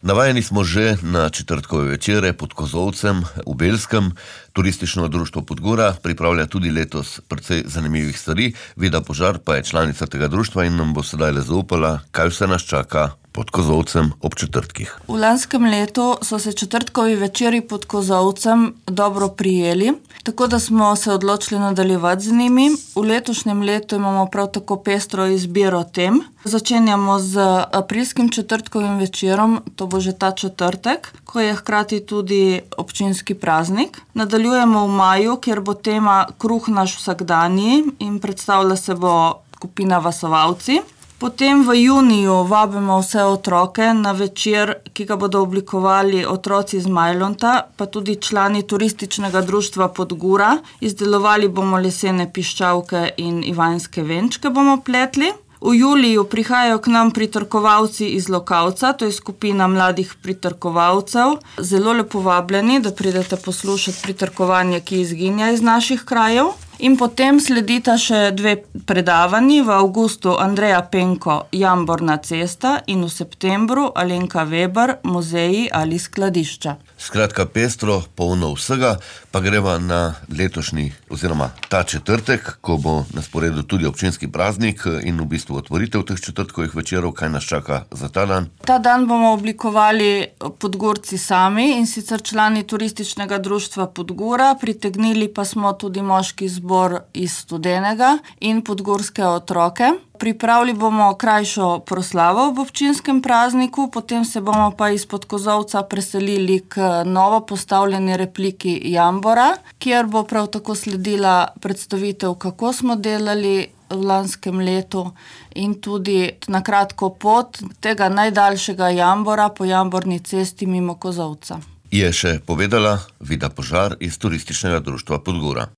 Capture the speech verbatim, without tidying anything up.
Navajeni smo že na četrtkove večere pod Kozolcem v Belskem. Turistično društvo Podgora pripravlja tudi letos precej zanimivih stvari. Vida Požar pa je članica tega društva in nam bo sedaj le zaupala, kaj vse nas čaka pod Kozolcem ob četrtkih. V lanskem letu so se četrtkovi večeri pod Kozolcem dobro prijeli, tako da smo se odločili nadaljevati z njimi. V letošnjem letu imamo prav tako pestro izbiro tem. Začenjamo z aprilskim četrtkovim večerom, to bo že ta četrtek, ko je hkrati tudi občinski praznik. Nadaljujemo v maju, kjer bo tema Kruh naš vsakdanji in predstavlja se bo skupina Vasovalci. Potem v juniju vabimo vse otroke na večer, ki ga bodo oblikovali otroci iz Majlonta, pa tudi člani turističnega društva Podgora. Izdelovali bomo lesene piščalke in ivanjske venčke bomo pletli. V juliju prihajajo k nam pritrkovalci iz Lokavca, to je skupina mladih pritrkovalcev. Zelo lepo vabljeni, da pridete poslušati pritrkovanje, ki izginja iz naših krajev. In potem sledita še dve predavanji, v avgustu Andreja Penko, Jamborna cesta in v septembru Alenka Veber, muzeji ali skladišča. Skratka pestro, polno vsega, pa greva na letošnji oziroma ta četrtek, ko bo na sporedu tudi občinski praznik in v bistvu otvoritev teh četrtkovih večerov. Kaj nas čaka za ta dan? Ta dan bomo oblikovali Podgorci sami in sicer člani turističnega društva Podgora, pritegnili pa smo tudi moški zbor iz Studenega in podgorske otroke. Pripravili bomo krajšo proslavo v občinskem prazniku, potem se bomo pa izpod Kozolca preselili k novo postavljeni repliki Jambora, kjer bo prav tako sledila predstavitev, kako smo delali v lanskem letu in tudi na kratko pot tega najdaljšega Jambora po Jamborni cesti mimo Kozolca. Je še povedala Vida Požar iz turističnega društva Podgora.